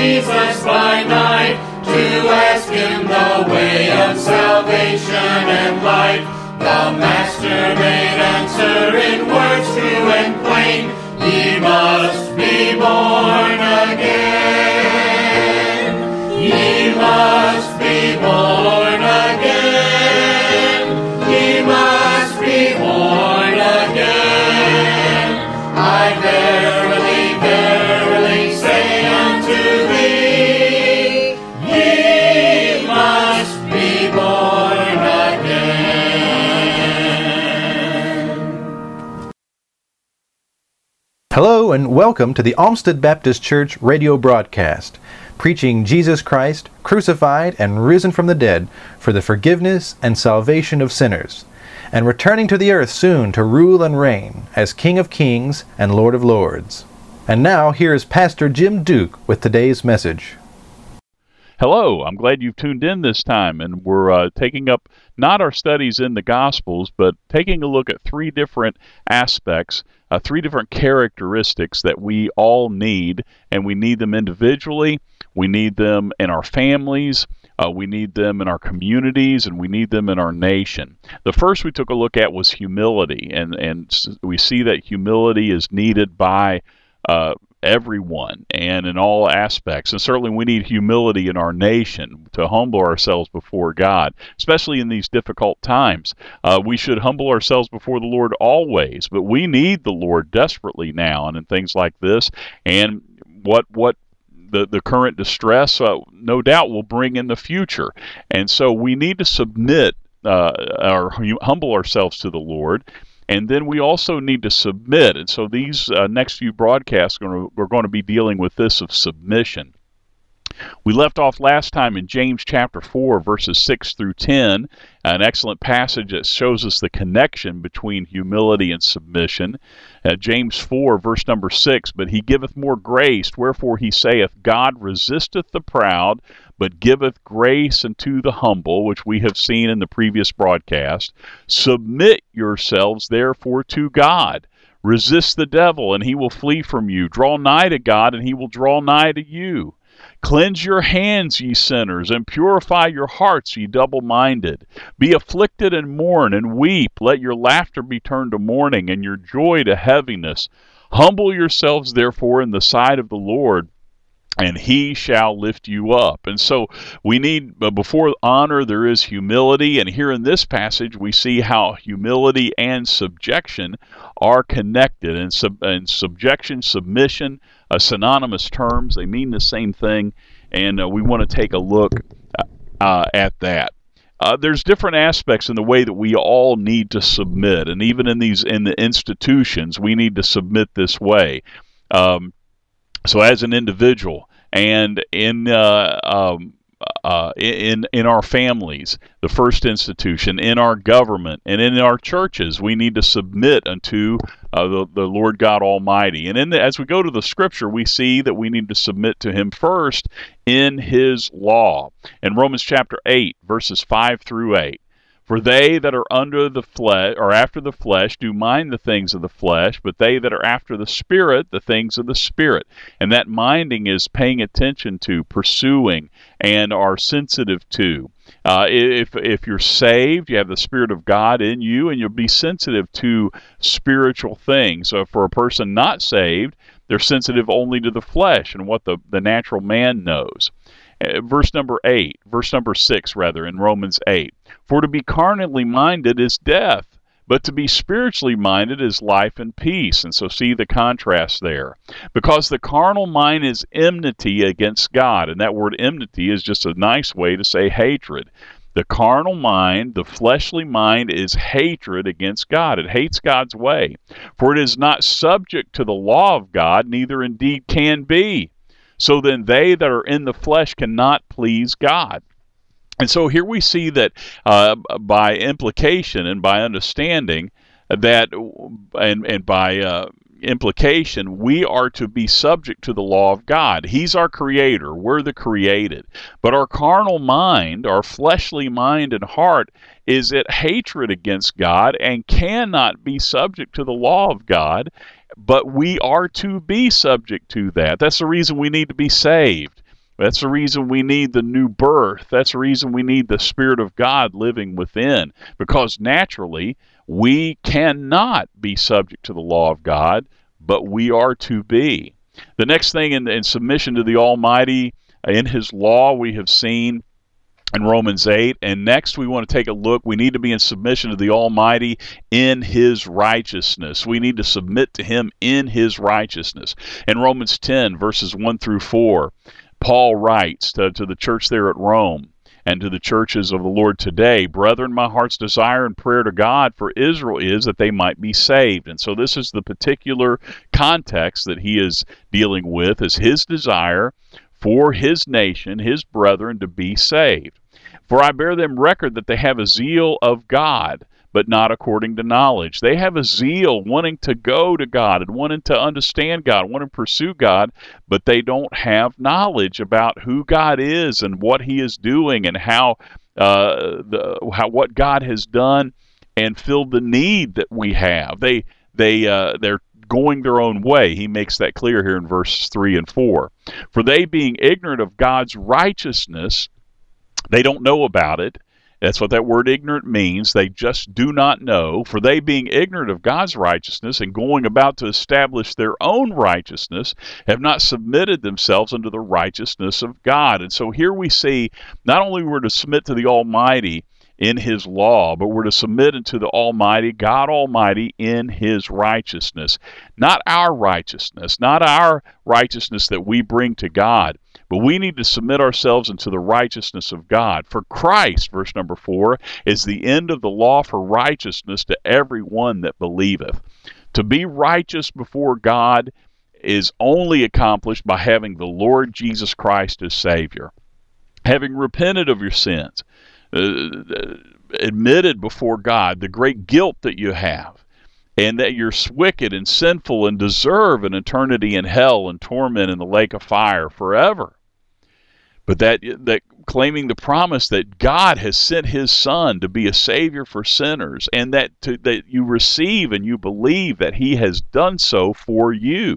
Jesus by night, to ask him the way of salvation and light. The Master made answer in words true and plain, ye must be born again. Ye must be born again. Ye must be born again. I verily, verily say unto thee, ye must be born again. Hello and welcome to the Olmsted Baptist Church radio broadcast, preaching Jesus Christ, crucified and risen from the dead for the forgiveness and salvation of sinners, and returning to the earth soon to rule and reign as King of Kings and Lord of Lords. And now, here is Pastor Jim Duke with today's message. Hello, I'm glad you've tuned in this time, and we're taking up not our studies in the Gospels, but taking a look at three different aspects, three different characteristics that we all need, and we need them individually, we need them in our families, we need them in our communities, and we need them in our nation. The first we took a look at was humility, and we see that humility is needed by everyone and in all aspects. And certainly we need humility in our nation to humble ourselves before God, especially in these difficult times. We should humble ourselves before the Lord always, but we need the Lord desperately now and in things like this. And what the current distress, no doubt, will bring in the future. And so we need to submit or humble ourselves to the Lord. And then we also need to submit. And so these next few broadcasts, we're going to be dealing with this of submission. We left off last time in James chapter 4, verses 6 through 10, an excellent passage that shows us the connection between humility and submission. James 4, verse number 6, but he giveth more grace, wherefore he saith, God resisteth the proud, but giveth grace unto the humble, which we have seen in the previous broadcast. Submit yourselves therefore to God. Resist the devil, and he will flee from you. Draw nigh to God, and he will draw nigh to you. Cleanse your hands, ye sinners, and purify your hearts, ye double-minded. Be afflicted and mourn and weep. Let your laughter be turned to mourning, and your joy to heaviness. Humble yourselves, therefore, in the sight of the Lord, and he shall lift you up. And so we need, before honor, there is humility. And here in this passage, we see how humility and subjection are connected. And subjection, submission, synonymous terms. They mean the same thing. And we want to take a look at that. There's different aspects in the way that we all need to submit. And even in the institutions, we need to submit this way. So as an individual and in our families, the first institution, in our government, and in our churches, we need to submit unto the Lord God Almighty. And as we go to the Scripture, we see that we need to submit to Him first in His law. In Romans chapter 8, verses 5 through 8. For they that are under the flesh, or after the flesh, do mind the things of the flesh, but they that are after the Spirit, the things of the Spirit. And that minding is paying attention to, pursuing, and are sensitive to. If you're saved, you have the Spirit of God in you, and you'll be sensitive to spiritual things. So for a person not saved, they're sensitive only to the flesh and what the natural man knows. Verse number 6 in Romans 8. For to be carnally minded is death, but to be spiritually minded is life and peace. And so see the contrast there. Because the carnal mind is enmity against God. And that word enmity is just a nice way to say hatred. The carnal mind, the fleshly mind, is hatred against God. It hates God's way. For it is not subject to the law of God, neither indeed can be. So then they that are in the flesh cannot please God. And so here we see that by implication and by understanding that, and by implication, we are to be subject to the law of God. He's our creator. We're the created. But our carnal mind, our fleshly mind and heart, is at hatred against God and cannot be subject to the law of God. But we are to be subject to that. That's the reason we need to be saved. That's the reason we need the new birth. That's the reason we need the Spirit of God living within, because naturally we cannot be subject to the law of God, but we are to be. The next thing in submission to the Almighty in His law we have seen in Romans 8. And next we want to take a look. We need to be in submission to the Almighty in His righteousness. We need to submit to Him in His righteousness. In Romans 10, verses 1 through 4, Paul writes to the church there at Rome and to the churches of the Lord today, "Brethren, my heart's desire and prayer to God for Israel is that they might be saved." And so this is the particular context that he is dealing with, is his desire for his nation, his brethren, to be saved. "For I bear them record that they have a zeal of God, but not according to knowledge." They have a zeal wanting to go to God and wanting to understand God, wanting to pursue God, but they don't have knowledge about who God is and what He is doing and how what God has done and filled the need that we have. They're going their own way. He makes that clear here in verses 3 and 4. "For they, being ignorant of God's righteousness," they don't know about it. That's what that word ignorant means. They just do not know. "For they, being ignorant of God's righteousness and going about to establish their own righteousness, have not submitted themselves unto the righteousness of God." And so here we see not only we're to submit to the Almighty in His law, but we're to submit unto the Almighty, God Almighty, in His righteousness. Not our righteousness, not our righteousness that we bring to God, but we need to submit ourselves into the righteousness of God. "For Christ," verse number 4, "is the end of the law for righteousness to every one that believeth." To be righteous before God is only accomplished by having the Lord Jesus Christ as Savior. Having repented of your sins, admitted before God the great guilt that you have, and that you're wicked and sinful and deserve an eternity in hell and torment in the lake of fire forever. But that claiming the promise that God has sent His Son to be a Savior for sinners, and that you receive and you believe that He has done so for you.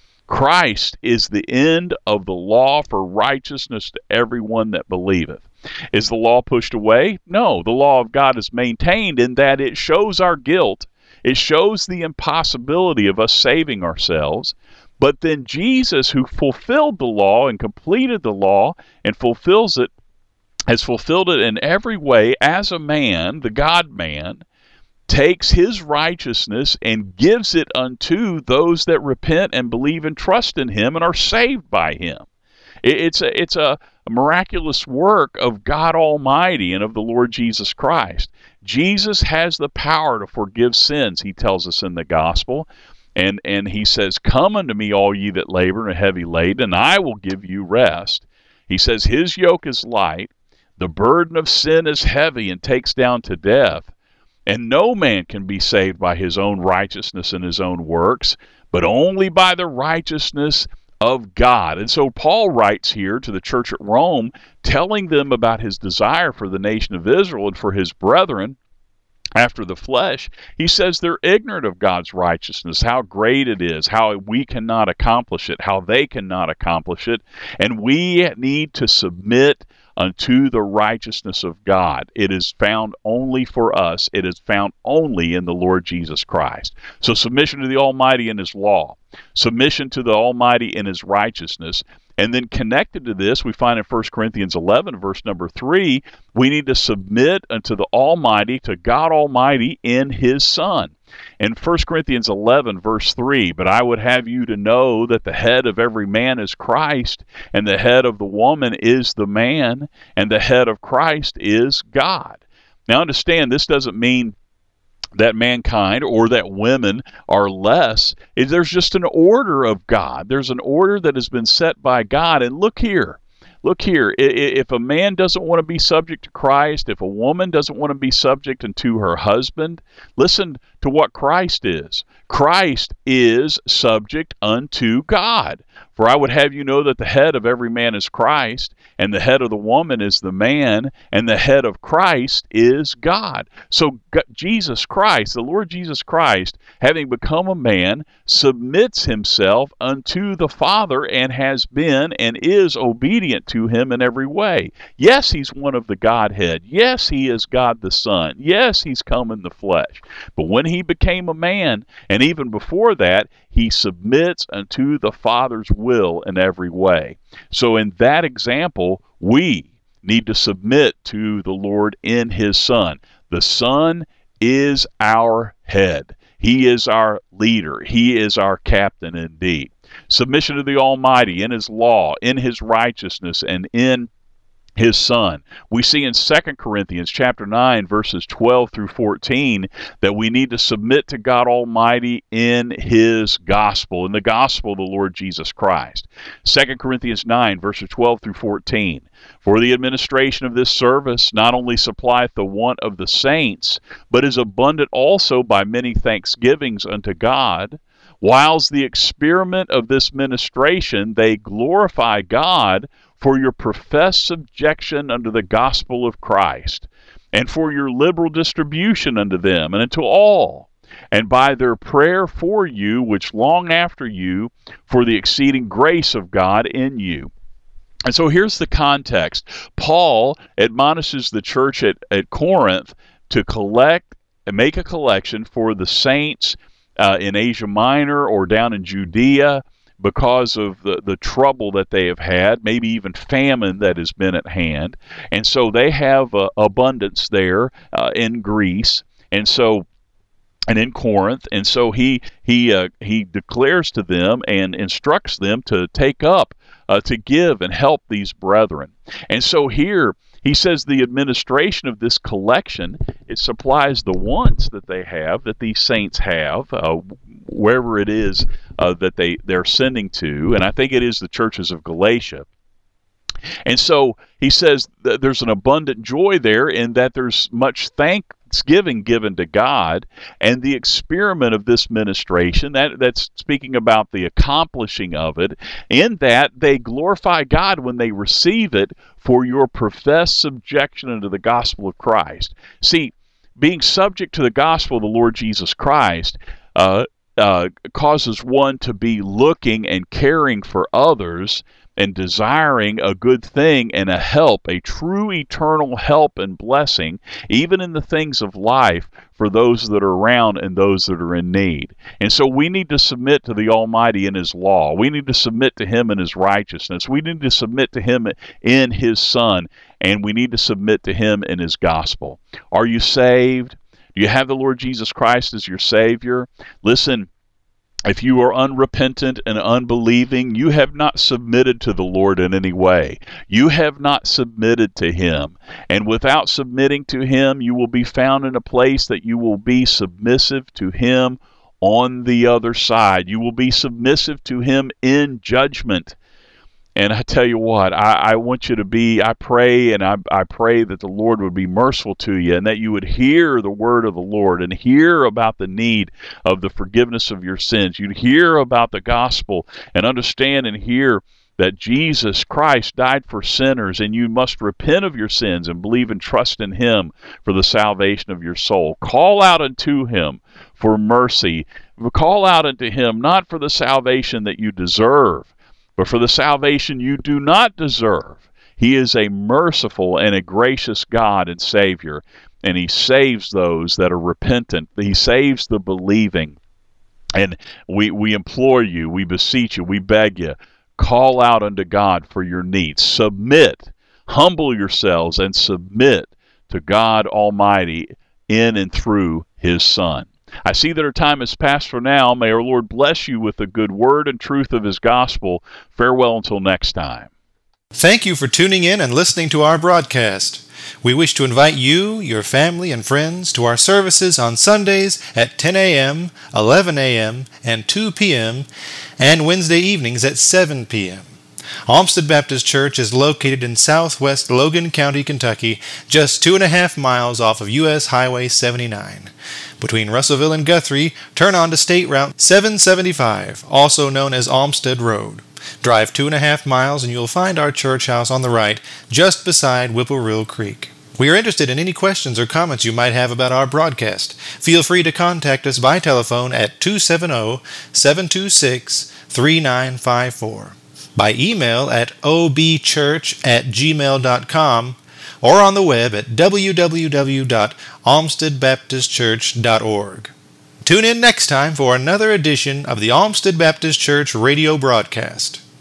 Christ is the end of the law for righteousness to everyone that believeth. Is the law pushed away? No, the law of God is maintained in that it shows our guilt. It shows the impossibility of us saving ourselves. But then Jesus, who fulfilled the law and completed the law and fulfills it, has fulfilled it in every way as a man, the God-man, takes His righteousness and gives it unto those that repent and believe and trust in Him and are saved by Him. It's a miraculous work of God Almighty and of the Lord Jesus Christ. Jesus has the power to forgive sins, He tells us in the gospel. And He says, "Come unto me, all ye that labor and are heavy laden, and I will give you rest." He says His yoke is light, the burden of sin is heavy and takes down to death. And no man can be saved by his own righteousness and his own works, but only by the righteousness of God. And so Paul writes here to the church at Rome, telling them about his desire for the nation of Israel and for his brethren after the flesh. He says they're ignorant of God's righteousness, how great it is, how we cannot accomplish it, how they cannot accomplish it, and we need to submit unto the righteousness of God. It is found only for us. It is found only in the Lord Jesus Christ. So submission to the Almighty in His law, submission to the Almighty in His righteousness, and then connected to this, we find in 1 Corinthians 11, verse number 3, we need to submit unto the Almighty, to God Almighty in His Son. In 1 Corinthians 11, verse 3, "But I would have you to know that the head of every man is Christ, and the head of the woman is the man, and the head of Christ is God." Now understand, this doesn't mean that mankind or that women are less. There's just an order of God. There's an order that has been set by God. And look here. If a man doesn't want to be subject to Christ, if a woman doesn't want to be subject unto her husband, listen to what Christ is. Christ is subject unto God. For For I would have you know that the head of every man is Christ, and the head of the woman is the man, and the head of Christ is God. So Jesus Christ, the Lord Jesus Christ, having become a man, submits himself unto the Father and has been and is obedient to him in every way. Yes, he's one of the Godhead. Yes, he is God the Son. Yes, he's come in the flesh. But when he became a man, and even before that, he submits unto the Father's will in every way. So in that example, we need to submit to the Lord in his Son. The Son is our head. He is our leader. He is our captain indeed. Submission to the Almighty in his law, in his righteousness, and in his Son. We see in 2 Corinthians chapter 9, verses 12 through 14, that we need to submit to God Almighty in his gospel, in the gospel of the Lord Jesus Christ. 2 Corinthians 9, verses 12 through 14. For the administration of this service not only supplieth the want of the saints, but is abundant also by many thanksgivings unto God. Whiles the experiment of this ministration, they glorify God for your professed subjection unto the gospel of Christ, and for your liberal distribution unto them and unto all, and by their prayer for you, which long after you, for the exceeding grace of God in you. And so here's the context. Paul admonishes the church at Corinth to collect and make a collection for the saints in Asia Minor or down in Judea, because of the trouble that they have had, maybe even famine that has been at hand. And so they have abundance there in Greece, and in Corinth. And so he declares to them and instructs them to take up, to give and help these brethren. And so here he says the administration of this collection, it supplies the wants that they have, that these saints have, wherever it is that they're sending to. And I think it is the churches of Galatia. And so he says that there's an abundant joy there in that there's much thanksgiving given to God, and the experiment of this ministration, that's speaking about the accomplishing of it, in that they glorify God when they receive it for your professed subjection unto the gospel of Christ. See, being subject to the gospel of the Lord Jesus Christ causes one to be looking and caring for others and desiring a good thing and a help, a true eternal help and blessing, even in the things of life, for those that are around and those that are in need. And so we need to submit to the Almighty in his law. We need to submit to him in his righteousness. We need to submit to him in his Son, and we need to submit to him in his gospel. Are you saved? Do you have the Lord Jesus Christ as your Savior? Listen, if you are unrepentant and unbelieving, you have not submitted to the Lord in any way. You have not submitted to him. And without submitting to him, you will be found in a place that you will be submissive to him on the other side. You will be submissive to him in judgment. And I tell you what, I want you to be, I pray that the Lord would be merciful to you, and that you would hear the word of the Lord and hear about the need of the forgiveness of your sins. You'd hear about the gospel and understand and hear that Jesus Christ died for sinners, and you must repent of your sins and believe and trust in him for the salvation of your soul. Call out unto him for mercy. Call out unto him not for the salvation that you deserve, but for the salvation you do not deserve. He is a merciful and a gracious God and Savior, and he saves those that are repentant. He saves the believing. And we implore you, we beseech you, we beg you, call out unto God for your needs. Submit, humble yourselves, and submit to God Almighty in and through his Son. I see that our time has passed for now. May our Lord bless you with the good word and truth of his gospel. Farewell until next time. Thank you for tuning in and listening to our broadcast. We wish to invite you, your family, and friends to our services on Sundays at 10 a.m., 11 a.m., and 2 p.m., and Wednesday evenings at 7 p.m. Olmsted Baptist Church is located in southwest Logan County, Kentucky, just 2.5 miles off of U.S. Highway 79. Between Russellville and Guthrie, turn on to State Route 775, also known as Olmsted Road. Drive 2.5 miles and you'll find our church house on the right, just beside Whippoorwill Creek. We are interested in any questions or comments you might have about our broadcast. Feel free to contact us by telephone at 270-726-3954, by email at obchurch@gmail.com, or on the web at www.olmstedbaptistchurch.org. Tune in next time for another edition of the Olmsted Baptist Church radio broadcast.